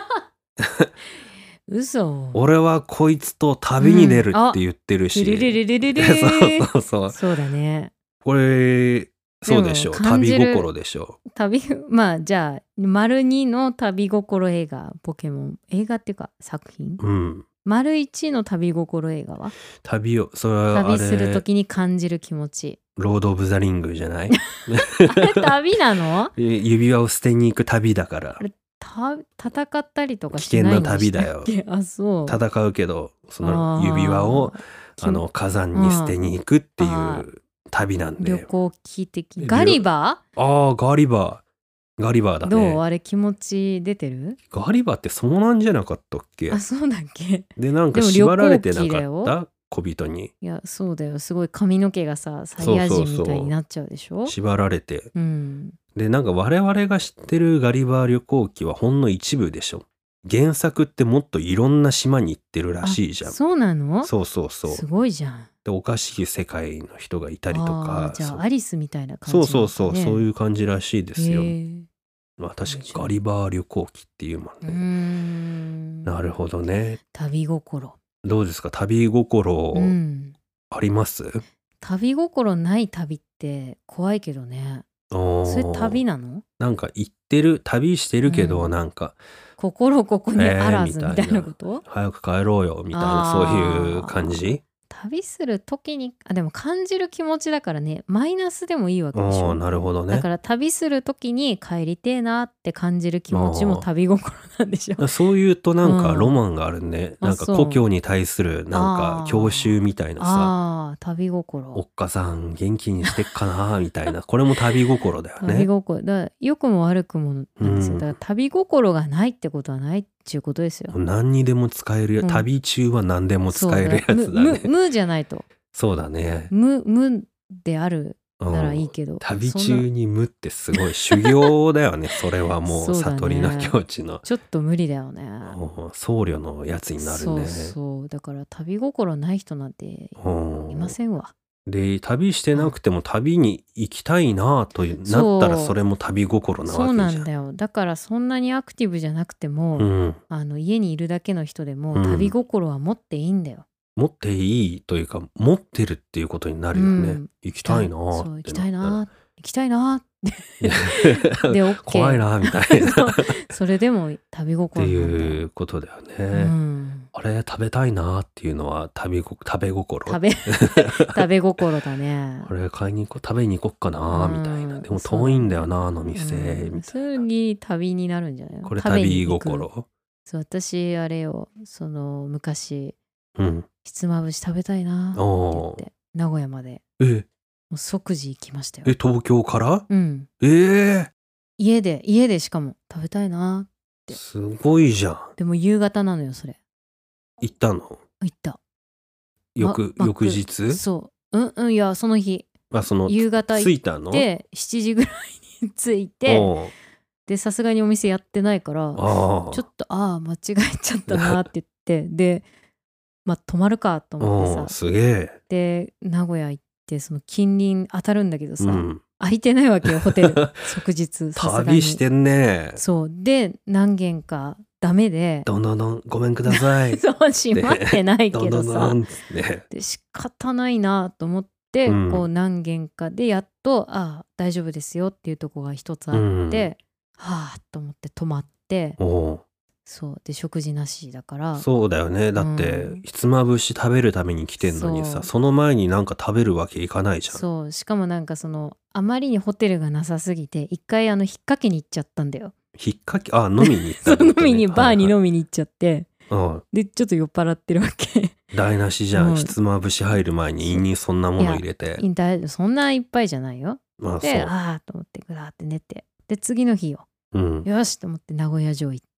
嘘。 俺はこいつと旅に出るって言ってるし。 ルルルルルルルそうそうそう。 そうだね。 これ、そうでしょう。旅心でしょう。 旅、まあじゃあ、丸にの旅心映画、ポケモン。映画っていうか作品？ うん。 丸いちの旅心映画は旅を、それはあれ、 旅するときに感じる気持ち。 ロード・オブ・ザ・リングじゃない？ あれ旅なの？ 指輪を捨てに行く旅だから。 あれた戦ったりとかしないんでしたっけ？ 危険な旅だよ。 あ、そう。 戦うけど、その指輪をあの火山に捨てに行くっていう旅なんで。 旅行機的。ガリバー？ああ、ガリバー。ガリバーだね。 どう？あれ気持ち出てる？ ガリバーってそうなんじゃなかったっけ？ あ、そうだっけ？ で、なんか縛られてなかった小人に。 いや、そうだよ。すごい髪の毛がさ、サイヤ人みたいになっちゃうでしょ？そうそうそう、 縛られて。 うん。 で、なんか我々が知ってるガリバー旅行記はほんの一部でしょ。原作ってもっといろんな島に行ってるらしいじゃん。 そうなの？ そうそうそう。 すごいじゃん。 で、おかしい世界の人がいたりとか。 じゃあアリスみたいな感じなんだね。 そうそうそう、そういう感じらしいですよ。まあ確かにガリバー旅行記っていうもんね。 うーん、 なるほどね。 旅心。 どうですか？旅心あります？うん、 旅心ない旅って怖いけどね。それ旅なの？ なんか行ってる、旅してるけど、うん、なんか心ここにあらずみたいなこと、 えー、みたいな、早く帰ろうよみたいな、そういう感じ。 旅する時に、あ、でも感じる気持ちだからね、マイナスでもいいわけでしょ。 なるほどね。 だから旅する時に帰りてえなって感じる気持ちも旅心なんでしょ。 そういうとなんかロマンがあるね、うん、なんか故郷に対するなんか郷愁みたいなさ、 ああ、旅心。 おっかさん元気にしてっかなみたいな、これも旅心だよね。 旅心だから良くも悪くもなんですよ。だから旅心がないってことはないっていうことですよ。 何にでも使えるよ、うん、旅中は何でも使えるやつだね。 無じゃないと。 そうだね。 無無であるならいいけど、うん、 旅中に無ってすごい修行だよね。それはもう悟りの境地の、 ね、ちょっと無理だよね。 僧侶のやつになるね。 そうそう、だから旅心ない人なんていませんわ。 で、旅してなくても旅に行きたいなとなったらそれも旅心なわけじゃん。 そうなんだよ。だからそんなにアクティブじゃなくても、うん、あの家にいるだけの人でも旅心は持っていいんだよ。 持っていいというか持ってるっていうことになるよね。うん、行きたいなーって。 そう、行きたいなー、行きたいなーってで OK。 怖いなーみたいな。 それでも旅心っていうことだよね。うん、あれ食べたいなーっていうのは旅ご食べ心。 食べ食べ心だね。 あれ買いに行こう、食べに行こっかなーみたいな。でも遠いんだよなーあの店、うん、みたいな。 次旅になるんじゃないの？ これ旅心。 そう、私あれよ、その昔。 うん、 ひつまぶし食べたいなって言って名古屋までえもう即時行きましたよ。 え東京から？ うん。 えー、 家で家でしかも食べたいなって。 すごいじゃん。 でも夕方なのよそれ。 行ったの？ 行った。 翌、ま、翌日？ そううんうんいやその日。 あその夕方行って着いたの？ しちじぐらいに着いてでさすがにお店やってないからちょっとああ間違えちゃったなって言ってでまあ泊まるかと思ってさ。 すげえ。 で名古屋行ってその近隣当たるんだけどさ、うん、空いてないわけよホテル即日。さすがに旅してんね。 そうで何軒かダメでどんどんどんごめんください。 そう閉まってないけどさどんどんどん、ね、 で仕方ないなと思って、うん、こう何軒かでやっとああ大丈夫ですよっていうとこが一つあって、うん、はあと思って泊まってそうで食事なしだから。 そうだよね。だって、うん、ひつまぶし食べるために来てんのにさ そ, その前になんか食べるわけいかないじゃん。 そうしかもなんかそのあまりにホテルがなさすぎて一回あの引っ掛けに行っちゃったんだよ。 引っ掛けあ飲みに行ったってことね。 そう飲みにバーに飲みに行っちゃって、 はいはい、 でちょっと酔っ払ってるわけ。 台無しじゃん、うん、ひつまぶし入る前に胃にそんなもの入れて。 いやそんないっぱいじゃないよ。 まあ、 でああと思ってぐらーって寝てで次の日よ、うん、よしと思って名古屋城行っ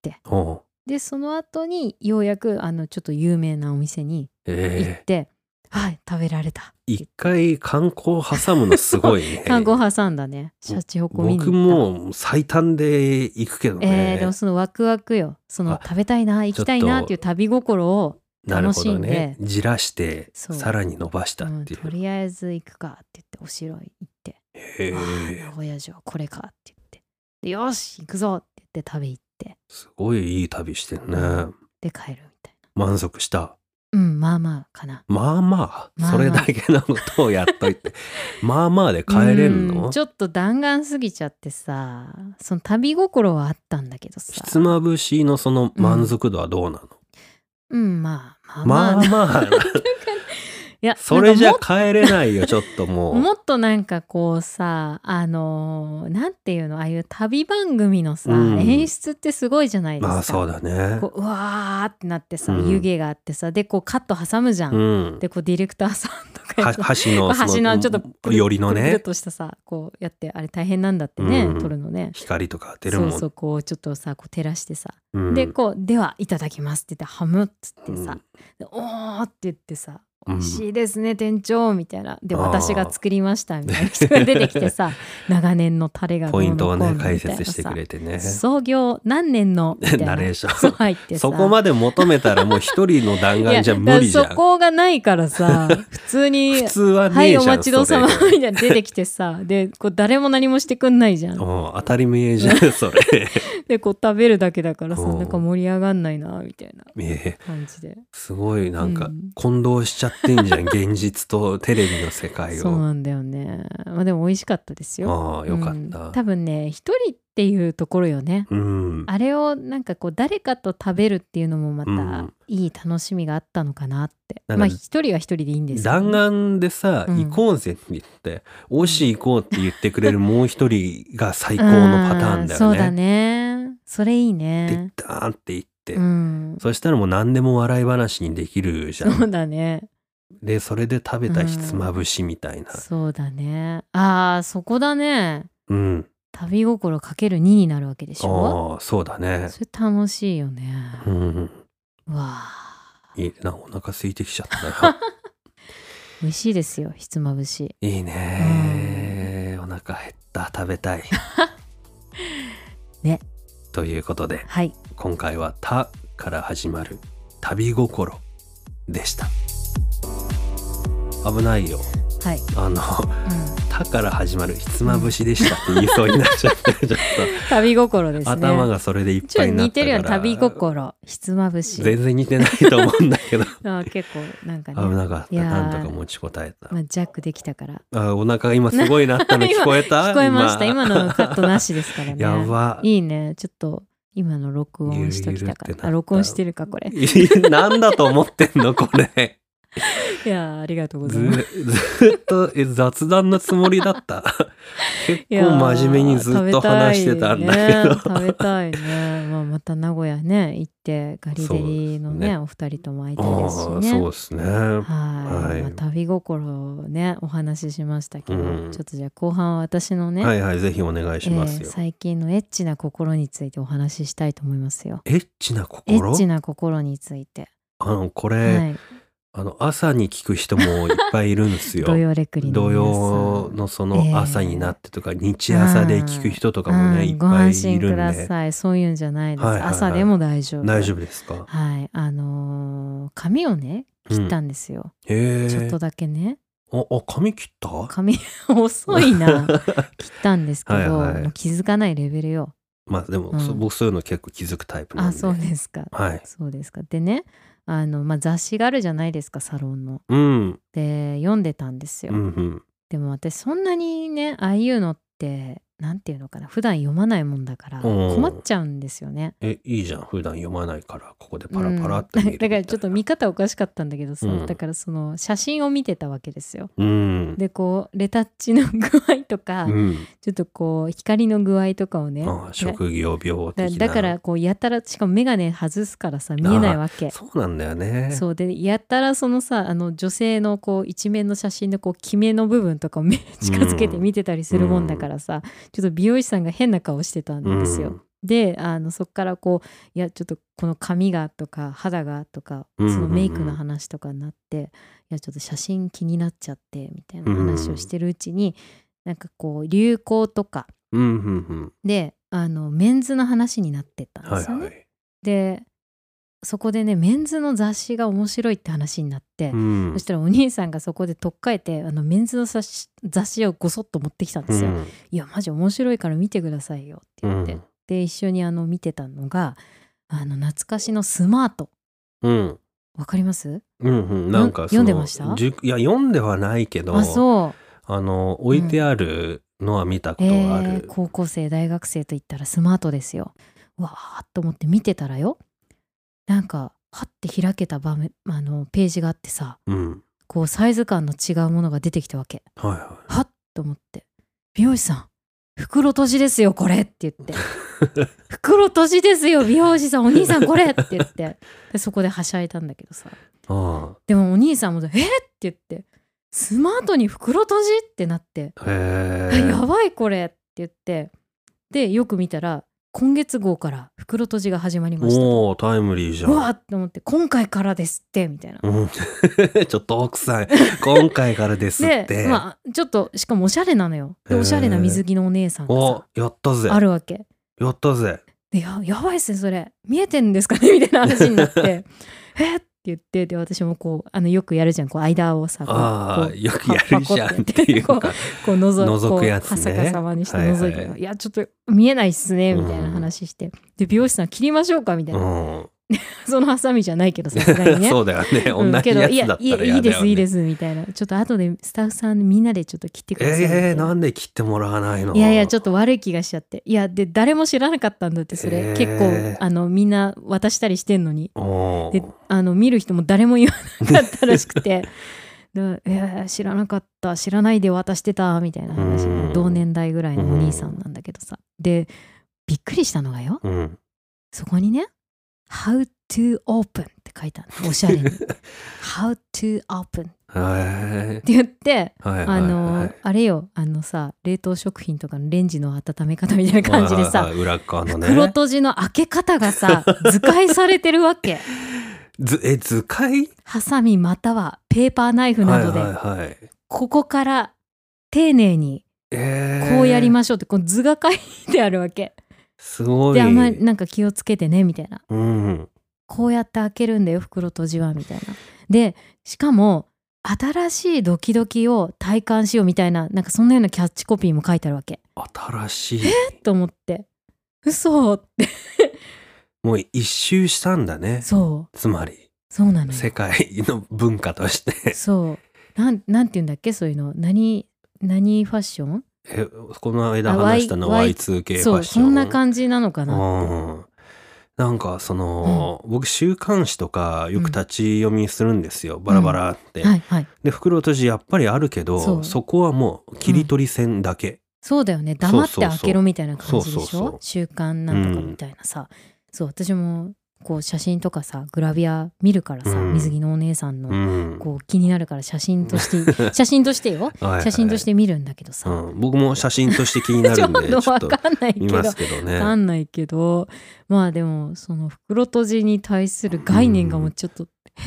て、でその後にようやくあのちょっと有名なお店に行って、えー、はい食べられた。 一回観光挟むのすごいね。 観光挟んだね。シャチホコ見に行った。 僕も最短で行くけどね。 えー、でもそのワクワクよ。その食べたいな行きたいなっていう旅心を楽しんで、ね、 じらしてさらに伸ばしたっていう、 うん、とりあえず行くかって言ってお城行って、 へー、 名古屋城これかって言ってでよし行くぞって言って食べ行って、 すごいいい旅してるね、うん、 で帰るみたいな。満足した？ うんまあまあかな。 まあまあ、まあまあ、それだけのことをやっといてまあまあで帰れるの？ ちょっと弾丸すぎちゃってさ、その旅心はあったんだけどさ、 ひつまぶしのその満足度はどうなの？ うん、うん、まあまあまあまあいやそれじゃ帰れないよちょっともうもっとなんかこうさ、あのー、なんていうの、ああいう旅番組のさ、うん、演出ってすごいじゃないですか。 まあそうだね。 こう、うわーってなってさ、うん、湯気があってさ、でこうカット挟むじゃん、うん、でこうディレクターさんとか箸の箸のちょっとよりのねプルプルとしたさこうやってあれ大変なんだってね、うん、撮るのね。 光とか出るもん。 そうそうこうちょっとさこう照らしてさ、うん、でこうではいただきますって言ってハムっつってさ、うん、おーって言ってさ美味しいですね、うん、店長みたいなで私が作りましたみたいな人が出てきてさ長年のタレがどうのこうのみたいなさ、 ポイントをね解説してくれてね、 創業何年のみたいなナレーション入ってさそこまで求めたらもう一人の弾丸じゃ無理じゃん。 そこがないからさ普通に普通はねえじゃん、 はいお待ちどうさまみたいな出てきてさでこう誰も何もしてくんないじゃん。 当たり前じゃんそれでこう食べるだけだからさなんか盛り上がんないなみたいな感じで、えー、 すごいなんか混同しちゃってんじゃん、うん、現実とテレビの世界を。 そうなんだよね。まあでも美味しかったですよ。 ああよかった、 うん、多分ね一人っていうところよね、うん、あれをなんかこう誰かと食べるっていうのもまたいい楽しみがあったのかなって、うん、まあ一人は一人でいいんですけど、 弾丸でさ、うん、行こうぜって言っておし行こうって言ってくれるもう一人が最高のパターンだよね。 そうだね、それいいね。 でダーンって言って、うん、そしたらもう何でも笑い話にできるじゃん。 そうだね。 でそれで食べたひつまぶしみたいな、 うん、そうだね。あーそこだね。 うん、 旅心かけるにになるわけでしょ。 ああそうだね。 それ楽しいよね。 うん、 うわいいな、お腹空いてきちゃったな美味しいですよひつまぶし。 いいね、うん、お腹減った、食べたいね。 ということで、 はい、 今回は「た」から始まる旅心でした。危ないよ。 はい、 あの、うん、たから始まるひつまぶしでしたって言いそうになっちゃってちょっと旅心ですね。 頭がそれでいっぱいになったから。ちょっと似てるよね、 旅心ひつまぶし。 全然似てないと思うんだけどあ結構なんかね危なかった。なんとか持ちこたえた、 まあ、ジャックできたから。 あお腹が今すごいなったの聞こえた聞こえました。今のカットなしですからねやばいいね。ちょっと今の録音しときたから。あ録音してるかこれなんだと思ってんのこれいやありがとうございます。 ず, ずっとえ雑談のつもりだった結構真面目にずっと話してたんだけど食べたいね、まあ、また名古屋ね行ってガリデリの ね, ねお二人とも会いたいですしね。 そうですね。はい、 はいまあ、旅心をねお話ししましたけど、うん、ちょっとじゃあ後半は私のねはいはいぜひお願いしますよ、えー、 最近のエッチな心についてお話ししたいと思いますよ。 エッチな心？ エッチな心についてあのこれ、はいあの朝に聞く人もいっぱいいるんですよ。 土曜レクリの土曜のその朝になってとか、えー、日朝で聞く人とかもねいっぱいいるんで。ご安心ください。そういうんじゃないです。はいはいはい、朝でも大丈夫。 大丈夫ですか。 はい、あのー、髪をね切ったんですよ。うん、へちょっとだけね。 あ、あ髪切った？ 髪遅いな。切ったんですけど、はいはい、もう気づかないレベルよ。 まあでも、うん、僕そういうの結構気づくタイプなんで。 あ、そうですか。 はい。 そうですか。でね。あのまあ、雑誌があるじゃないですかサロンの、 うん、 で読んでたんですよ、 うんうん、 でも私そんなにねああいうのってなんていうのかな普段読まないもんだから困っちゃうんですよね。 えいいじゃん普段読まないからここでパラパラって見る、 うん、だからちょっと見方おかしかったんだけどさ、うん、だからその写真を見てたわけですよ、 うん、 でこうレタッチの具合とか、うん、ちょっとこう光の具合とかをねああ職業病的なだ, だからこうやたらしかも眼鏡外すからさ見えないわけ。 そうなんだよね。 そうでやたらそのさあの女性のこう一面の写真のこうキメの部分とかを目近づけて見てたりするもんだからさ、うん、ちょっと美容師さんが変な顔してたんですよ、 であのそっからこういやちょっとこの髪がとか肌がとかそのメイクの話とかになって、うんうんうん、いやちょっと写真気になっちゃってみたいな話をしてるうちに、うん、なんかこう流行とか、うんうんうん、であのメンズの話になってったんですよね、はいはい、でそこでねメンズの雑誌が面白いって話になって、うん、そしたらお兄さんがそこでとっかえてあのメンズの雑誌、雑誌をごそっと持ってきたんですよ、うん、いやマジ面白いから見てくださいよって言って、うん、で一緒にあの見てたのがあの懐かしのスマート、うん、わかります？ うんうん、なんか読んでました？ いや読んではないけど、 あそうあの置いてあるのは見たことがある、 うんえー、高校生大学生といったらスマートですよ。わーっと思って見てたらよ、なんかはって開けた場面あのページがあってさ、うん、こうサイズ感の違うものが出てきたわけ、はいはい、はっと思って、美容師さん袋閉じですよこれって言って袋閉じですよ美容師さんお兄さんこれって言ってでそこではしゃいだんだけどさ、あでもお兄さんもえっって言ってスマートに袋閉じってなって、へやばいこれって言って、でよく見たら今月号から袋閉じが始まりました。 おータイムリーじゃん。 うわーって思って今回からですってみたいな、うん、 ちょっと奥さん今回からですってで、まあ、ちょっとしかもおしゃれなのよ。でおしゃれな水着のお姉さんがさおやったぜあるわけ。 やったぜで や, やばいっすねそれ見えてんですかねみたいな話になってえって言って、で私もこうあのよくやるじゃんこう間をさああよくやるじゃんっていうかこうこう覗, 覗くやつね、 こうはさかさまにして覗いて、はいはい、いやちょっと見えないっすねみたいな話して、うん、で美容師さん切りましょうかみたいな、うんそのハサミじゃないけどさすがにねそうだよね同じやつだったら嫌だよね、 いいですいいですみたいな、ちょっと後でスタッフさんみんなでちょっと切ってくださいみたいな。 えー、なんで切ってもらわないの？ いやいやちょっと悪い気がしちゃって、いやで誰も知らなかったんだってそれ、えー、結構あのみんな渡したりしてんのに、であの見る人も誰も言わなかったらしくてでえー、知らなかった知らないで渡してたみたいな話、同年代ぐらいのお兄さんなんだけどさ、でびっくりしたのがよ、うん、そこにねHow to open って書いてあるのおしゃれにHow to open って言って、はいはいはい、あのあれよあのさ冷凍食品とかのレンジの温め方みたいな感じでさ、はいはいはい、裏側のね、袋閉じの開け方がさ図解されてるわけずえ図解ハサミまたはペーパーナイフなどで、はいはいはい、ここから丁寧にこうやりましょうってこの図が書いてあるわけ。 すごい。 であんまりなんか気をつけてねみたいな、うん、こうやって開けるんだよ袋閉じはみたいな。でしかも新しいドキドキを体感しようみたいな、なんかそんなようなキャッチコピーも書いてあるわけ。 新しいえっと思って嘘ってもう一周したんだね。そうつまりそうなのよ、 世界の文化としてそうなん、なんて言うんだっけそういうの、何何ファッション、 えこの間話したの ワイツーケー ファッション、 そうそんな感じなのかなって、うん、 なんかその、うん、僕週刊誌とかよく立ち読みするんですよ、うん、バラバラって、うんはいはい、で袋閉じやっぱりあるけど そ, そこはもう切り取り線だけ、うん、 そうだよね、黙って開けろみたいな感じでしょ、週刊なんとかみたいなさ、うん、そう私もこう写真とかさグラビア見るからさ、うん、水着のお姉さんのこう気になるから写真として写真としてよはい、はい、写真として見るんだけどさ、 うん、僕も写真として気になるんでちょっと分かんないけど見ますけどね、 分かんないけどまあでもその袋閉じに対する概念がもうちょっと、うん、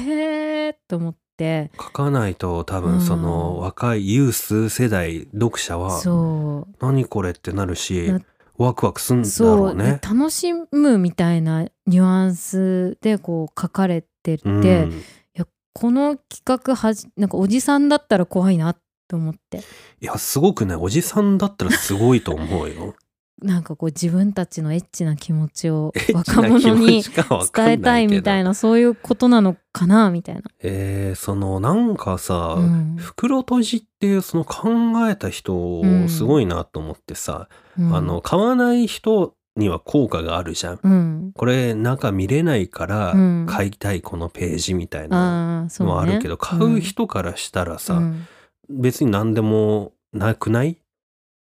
へーと思って書かないと多分その若いユース世代読者はそう何これってなるしワクワクするんだろうね。 そう楽しむみたいなニュアンスでこう書かれてて、うん、いやこの企画はじなんかおじさんだったら怖いなと思って。 いやすごくねおじさんだったらすごいと思うよなんかこう自分たちのエッチな気持ちを若者に伝えたいみたいなそういうことなのかなみたいな。 えー、そのなんかさ、うん、袋閉じっていうその考えた人すごいなと思ってさ、うん、あの買わない人には効果があるじゃん、うん、これ中見れないから買いたいこのページみたいなのもあるけど、うんね、買う人からしたらさ、うん、別に何でもなくない？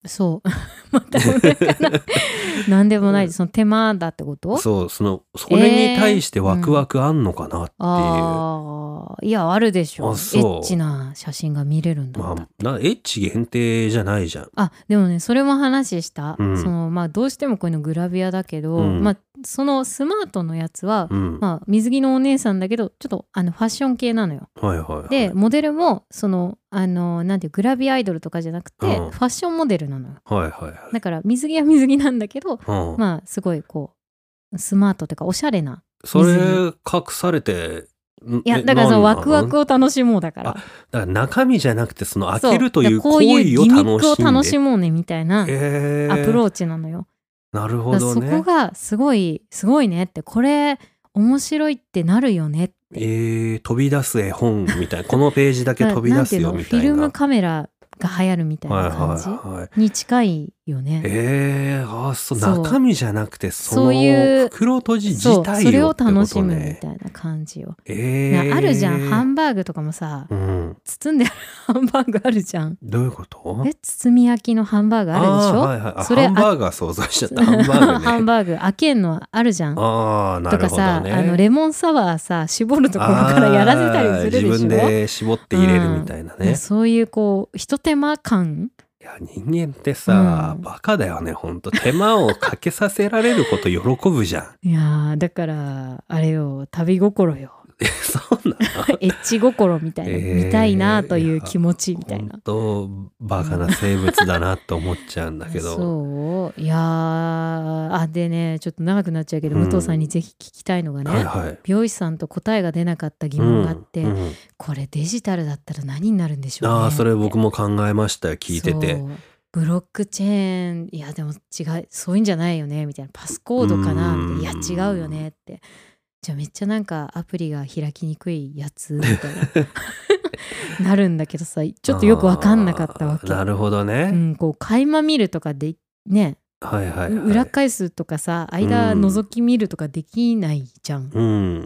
そうまた俺かななんでもないその手間だってこと？ そうそのそれに対してワクワクあんのかなっていう、えーうん、あいやあるでしょ。エッチな写真が見れるんだったって、 まあ、なエッチ限定じゃないじゃん。 あでもねそれも話した、 うん、 そのまあどうしてもこういうのグラビアだけど、うん、まあそのスマートのやつは、うん、まあ水着のお姉さんだけどちょっとあのファッション系なのよ。 はいはいはい、 でモデルもそのあのなんていうグラビアアイドルとかじゃなくて、うん、ファッションモデルなのよ。 はいはいはい、 だから水着は水着なんだけど、 うん、 まあすごいこうスマートというかおしゃれなそれ隠されていやだからそのワクワクを楽しもうだから。 あだから中身じゃなくてその開けるという行為を楽しんで、こういうギミックを楽しもうねみたいなアプローチなのよ。 えー、なるほどね。 そこがすごいすごいねって、これ面白いってなるよねって。 えー、飛び出す絵本みたいなこのページだけ飛び出すよみたいな。 フィルムカメラが流行るみたいな感じに近いよね。 えー、あそう中身じゃなくてそのそういう袋閉じ自体をってことね。 それを楽しむみたいな感じよ。 えー、 あるじゃんハンバーグとかもさ、うん、包んであるハンバーグあるじゃん。 どういうこと？ え包み焼きのハンバーグあるでしょ。 はいはい、それハンバーガー想像しちゃったハンバーグね。 ハンバーグ開けんのあるじゃん。 あなるほどね。 とかさあのレモンサワーさ絞るところからやらせたりするでしょ。 自分で絞って入れるみたいなね、 うん、そういうこうひと手間感。 いや人間ってさ、うん、バカだよねほんと。手間をかけさせられること喜ぶじゃん。 いやだからあれよ旅心よ。 そうなのエッチ心みたいな、えー、見たいなという気持ちみたいな。 本当バカな生物だなと思っちゃうんだけど。 そういやあでねちょっと長くなっちゃうけど、うん、武藤さんにぜひ聞きたいのがね、はいはい、美容師さんと答えが出なかった疑問があって、うんうん、これデジタルだったら何になるんでしょうね。 あそれ僕も考えましたよ聞いてて。 ブロックチェーンいやでも違うそういうんじゃないよねみたいな、パスコードかなみたいな、いや違うよねって。じゃあめっちゃなんかアプリが開きにくいやつみたいななるんだけどさちょっとよく分かんなかったわけ。 なるほどね、 うん、こう垣間見るとかでね、 はいはいはい、 裏返すとかさ間覗き見るとかできないじゃん、うん、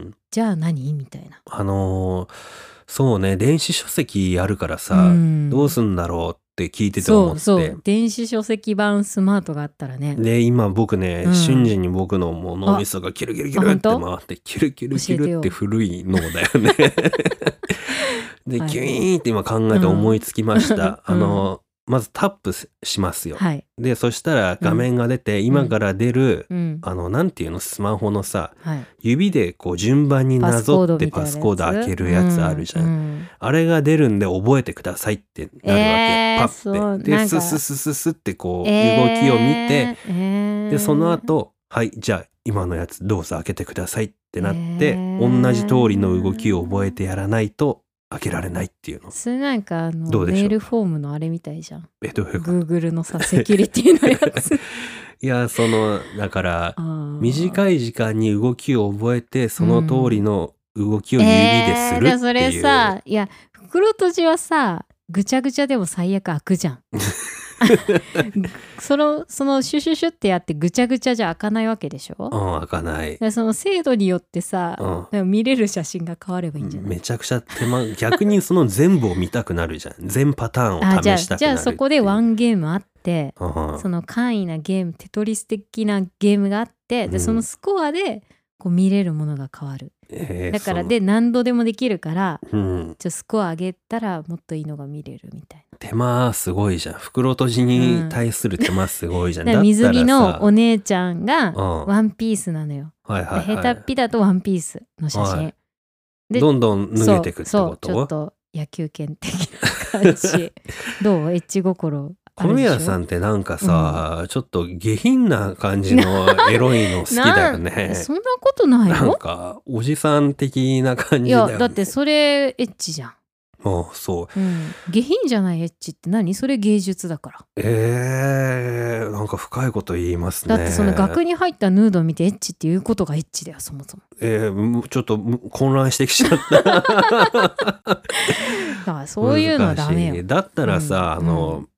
じゃあ何みたいな。 あのー、そうね電子書籍あるからさ、うん、どうすんだろうって聞いてて思って。 そうそう電子書籍版スマートがあったらね。 で今僕ね、うん、瞬時に僕のもう脳みそがキュルキュルキュルって回ってキュルキュルキュルって古い脳だよねでキュイーンって今考えて思いつきました、うん、あのまずタップしますよ、はい、でそしたら画面が出て、うん、今から出る、うん、あのなんていうのスマホのさ、はい、指でこう順番になぞってパスコード開けるやつあるじゃん、うんうん、あれが出るんで覚えてくださいってなるわけ、えー、パッてでスススススってこう、えー、動きを見て、えー、でその後はいじゃあ今のやつどうぞ開けてくださいってなって、えー、同じ通りの動きを覚えてやらないと開けられないっていうの。 それなんかあのメールフォームのあれみたいじゃん。 えどういうこと？ Google のさセキュリティのやついやそのだから短い時間に動きを覚えてその通りの動きを指でするっていう、うんえー、 それさいや袋閉じはさぐちゃぐちゃでも最悪開くじゃんそのそのシュシュシュってやってぐちゃぐちゃじゃ開かないわけでしょ。 うん開かない。 でその精度によってさ、うん、見れる写真が変わればいいんじゃない？ めちゃくちゃ手間逆にその全部を見たくなるじゃん全パターンを試したくなる。あじゃあ、 じゃあそこでワンゲームあってその簡易なゲームテトリス的なゲームがあってでそのスコアでこう見れるものが変わる、えー、だからで何度でもできるから、うん、ちょスコア上げたらもっといいのが見れるみたいな。 手間すごいじゃん袋閉じに対する手間すごいじゃん、 うん、水着のお姉ちゃんがワンピースなのよ、うんはいはいはい、下手っぴだとワンピースの写真、はい、 でどんどん脱げてくってこと？ そうそうちょっと野球拳的な感じどうエッチ心小宮さんってなんかさ、うん、ちょっと下品な感じのエロいの好きだよねそんなことないよ。 なんかおじさん的な感じだよね。 いやだってそれエッチじゃん。 ああそう、 うん、下品じゃないエッチって何？それ芸術だから。 えー、なんか深いこと言いますね。 だってその額に入ったヌードを見てエッチっていうことがエッチだよそもそも。 えー、ちょっと混乱してきちゃっただからそういうのはダメよ。 だったらさ、うん、あの、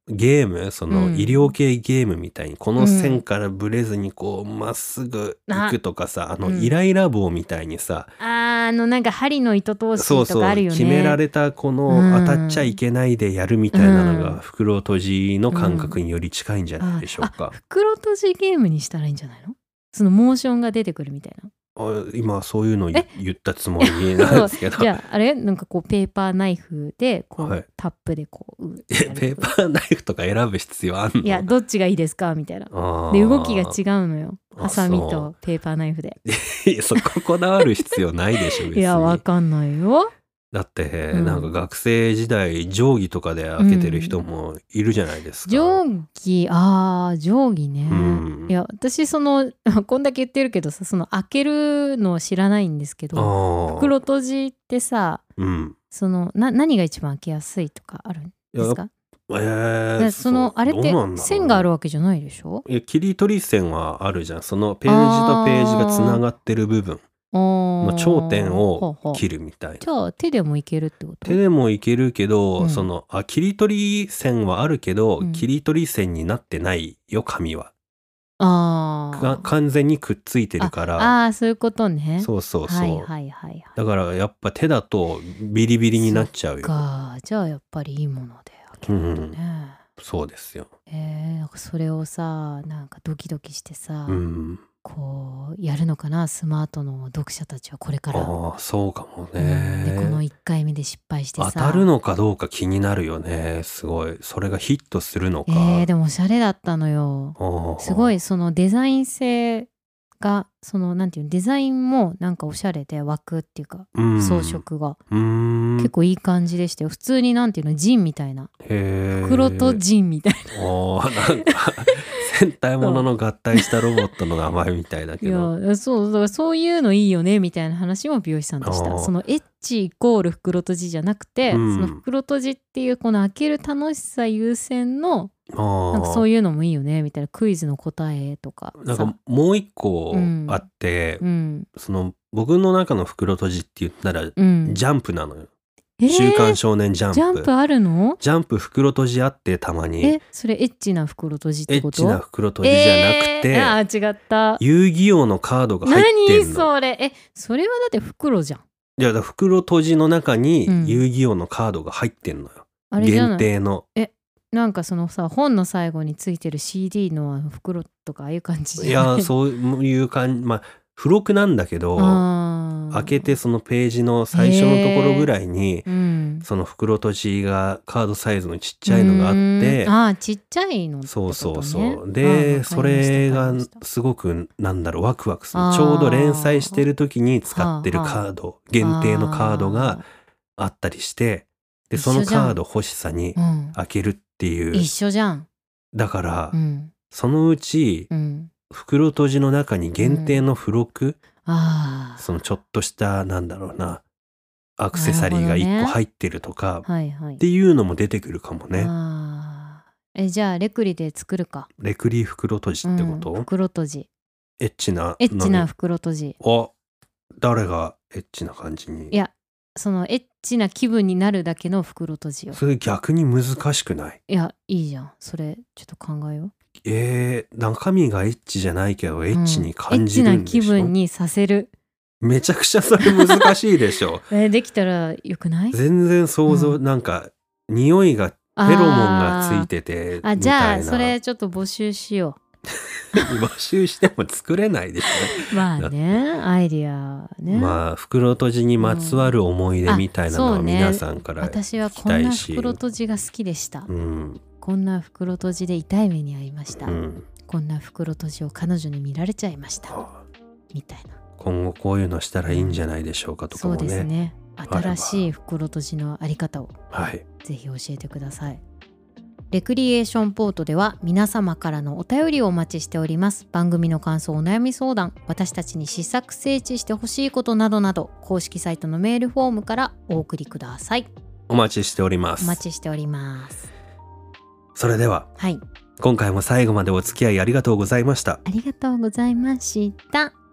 ゲームそのうん医療系ゲームみたいにこの線からブレずにこうまっすぐ行くとかさ、あのうんイライラ棒みたいにさ、 あーあのなんか針の糸通しそうそうとかあるよね。 決められたこのうん当たっちゃいけないでやるみたいなのがうん袋閉じの感覚により近いんじゃないでしょうあか。 袋閉じゲームにしたらいいんじゃないの？そのモーションが出てくるみたいな。 あ今そういうのえ言ったつもりなんですけどじゃああれなんかこうペーパーナイフでこう、 はいタップでこううってえやるペーパーナイフとか選ぶ必要あんの？ いやどっちがいいですかみたいな。 あーで動きが違うのよ。 あハサミそとペーパーナイフで。 いやそここだわる必要ないでしょ別に。 いやわかんないよ。 だって、 うんなんか学生時代定規とかで開けてる人もいるじゃないですか。 定規あー定規ね、 うんいや私そのこんだけ言ってるけどさ、その開けるのを知らないんですけあど、 ー袋閉じってさ、 うんそのな何が一番開けやすいとかあるんですか？ えーでそのあれって線があるわけじゃないでしょ？ いや切り取り線はあるじゃん。そのページとページがつながってる部分のの頂点を切るみたいな。 じゃあ手でもいけるってこと？ 手でもいけるけど、 うんそのあ切り取り線はあるけど、 うん切り取り線になってないよ紙は。 あーが完全にくっついてるから。 ああーそういうことね。 そうそうそう。 はいはいはいはい。 だからやっぱ手だとビリビリになっちゃうよ。 かじゃあやっぱりいいもので開けるとね。 そうですよ。 えー、なんかそれをさなんかドキドキしてさ、 うん。 こうやるのかなスマートの読者たちはこれから。 ああそうかもうんでこのね。 いっかいめで失敗してさ当たるのかどうか気になるよね。すごい。それがヒットするのか。 えー、でもおしゃれだったのよ。 あーすごいそのデザイン性がそのなんていうのデザインもなんかおしゃれで枠っていうかうん装飾がうーん結構いい感じでしたよ。普通になんていうのジンみたいなへー袋とジンみたいおーなんか戦隊ものの合体したロボットの名前みたいだけど。 な。いやそうだからそういうのいいよねみたいな話も美容師さんでしあーた。そのエッチイコール袋閉じじゃなくて、 うんその袋閉じっていうこの開ける楽しさ優先のあなんかそういいうのもいいよねみたいなクイズの答えとかなんさかもう一個うんあって、 うんその僕の中の袋閉じって言ったら、 うんジャンプなのよ。 えー週刊少年ジャンプ。 ジャンプあるの？ ジャンプ袋閉じあってたまに。 えそれエッチな袋閉じっエッてこと？ チな袋閉じじゃなくて、 えー、あー違った。 遊戯王のカードが入って何んの。 それえそれはだって袋じゃん。 いやだから袋閉じの中にうん遊戯王のカードが入ってんのよ。 あれじゃない限定の。 なんかそのさ本の最後についてる シーディー のあの袋とかああいう感じいじゃない？ やそういう感じ、まあ付録なんだけど、 あー開けてそのページの最初のところぐらいに、 うんその袋閉じがカードサイズのちっちゃいのがあって、 うんあーちっちゃいのってことね。 そうそうそう。 あーわかりでましたそれがわかりましたすごくなんだろうワクワクするあーちょうど連載してる時に使ってるカード限定のカードがあったりしてでその一緒じゃんカード欲しさにうん開けるっていう一緒じゃん。 だからうんそのうちうん袋閉じの中に限定の付録ああそのちょっとしたなんだろうなアクセサリーがいっこ入ってるとかはいはい。 っていうのも出てくるかもね。 あーえじゃあレクリで作るか。 レクリー袋閉じってこと、 うん袋閉じエッチなエッチなのに袋閉じ。 お誰がエッチな感じにいやそのエッチな気分になるだけの袋閉じよ。 それ逆に難しくない？ いやいいじゃんそれちょっと考えよう。 えー、中身がエッチじゃないけどエッチに感じるんでしょ、 うんエッチな気分にさせる。 めちゃくちゃそれ難しいでしょえーできたらよくない？ 全然想像、 うんなんか匂いがフェロモンがついててみたいな。 あじゃあそれちょっと募集しよ募集しても作れないでしう。まあねアイディアょ、 ね。 まあ袋閉じにまつわる思い出みたいなのはうんあそうね皆さんから私は聞きこんなたいし、 袋閉じが好きでした。 うんこんな袋閉じで痛い目に遭いました。 うん、 こんな袋閉じを彼女に見られちゃいましたみたいな。 今後こういうのしたらいいんじゃないでしょうかとかそうもね。 ですね。 あれば新しい袋閉じのあり方をはい、 ぜひ教えてください。レクリエーションポートでは皆様からのお便りをお待ちしております。番組の感想、お悩み相談、私たちに試作整地してほしいことなどなど公式サイトのメールフォームからお送りください。 お待ちしております。 お待ちしております。 それでははい、 今回も最後までお付き合いありがとうございました。 ありがとうございました。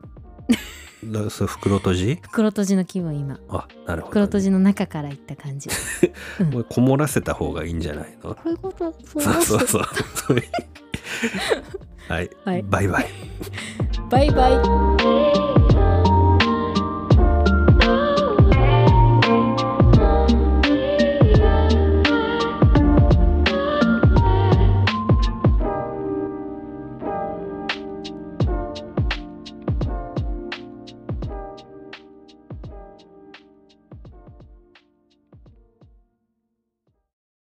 だそれ袋閉じ袋閉じの気分今。 あ、なるほど、ね、 袋閉じの中から行った感じ、 うん、これこもらせた方がいいんじゃないの。 そういうことそうそうそうそうはい、はい、バイバイバイバイ。